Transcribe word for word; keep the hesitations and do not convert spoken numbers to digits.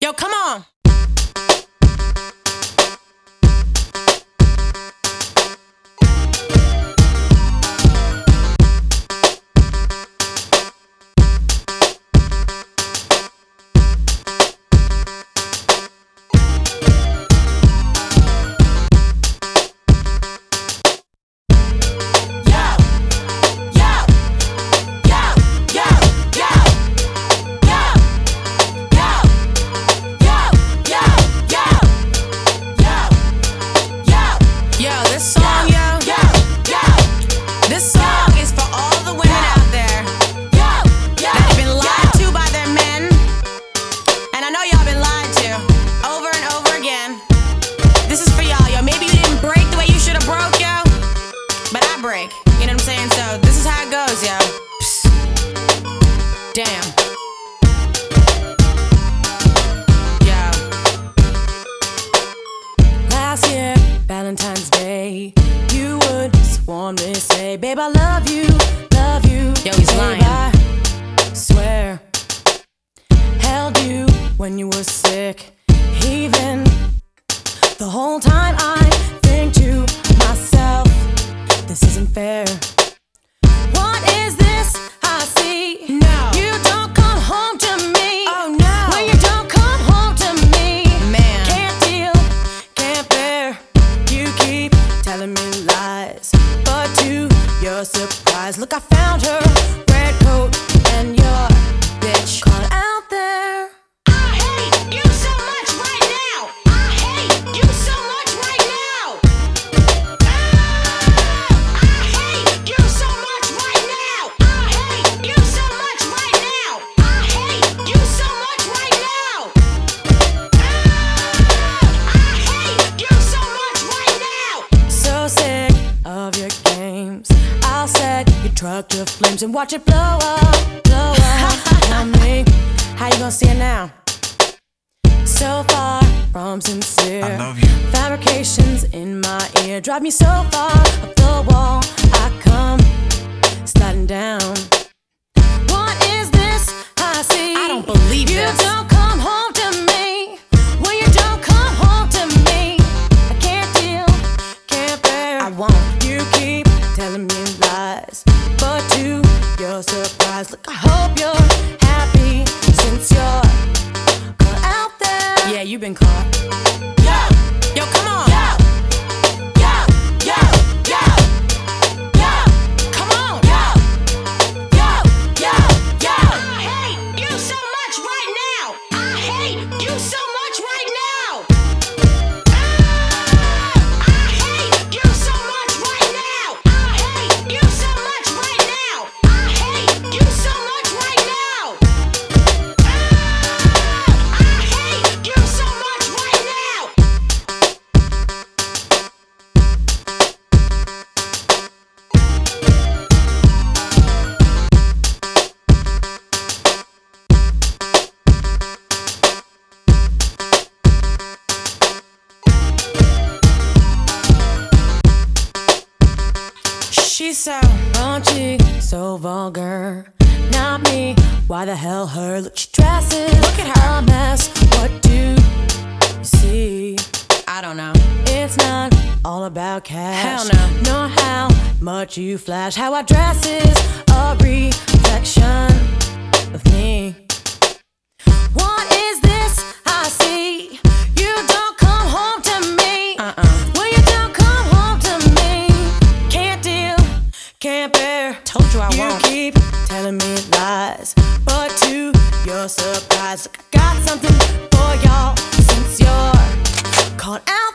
Yo, come on. Break. You know what I'm saying? So this is how it goes, yo. Psst. Damn. Yo. Last year, Valentine's Day, you would swornly say, babe, I love you, love you. Yo, he's lying. I swear, held you when you were sick. Even the whole time I think to myself, this isn't fair. What is this I see? No. You don't come home to me. Oh no. When you don't come home to me, man, can't deal, can't bear. You keep telling me lies, but to your surprise, look, I found her red coat and your bitch caught out there. I hate you so much right now. I hate you so much right now. Truck to flames and watch it blow up, blow up. Tell me, how you gonna see it now? So far from sincere, I love you. Fabrications in my ear drive me so far up the wall. I come sliding down. What is this I see? I don't believe you this. You don't come home to me. When you don't come home to me, I can't deal, can't bear. I won't. You keep telling me lies, but to your surprise, look, I hope you're happy since you're caught out there. Yeah, you've been caught. Yo, yo, come on. Yo, yo, yo, yo, yo, come on. Yo, yo, yo, yo. I hate you so much right now. I hate you so much right now. I hate you so much right now. I hate you so much right now. I hate you so much right now. I hate you so much right now. She's so raunchy, so vulgar. Not me, why the hell her? Look, she dresses, look at her, a mess. What do you see? I don't know. It's not all about cash. Hell no. Nor how much you flash. How I dress is a reflection of me. What is this I see? You don't come home to me. Uh-uh. When you don't come home to me, can't deal, can't bear. Told you I you won't. You keep telling me lies, but to your surprise, look, I got something for y'all since you're caught out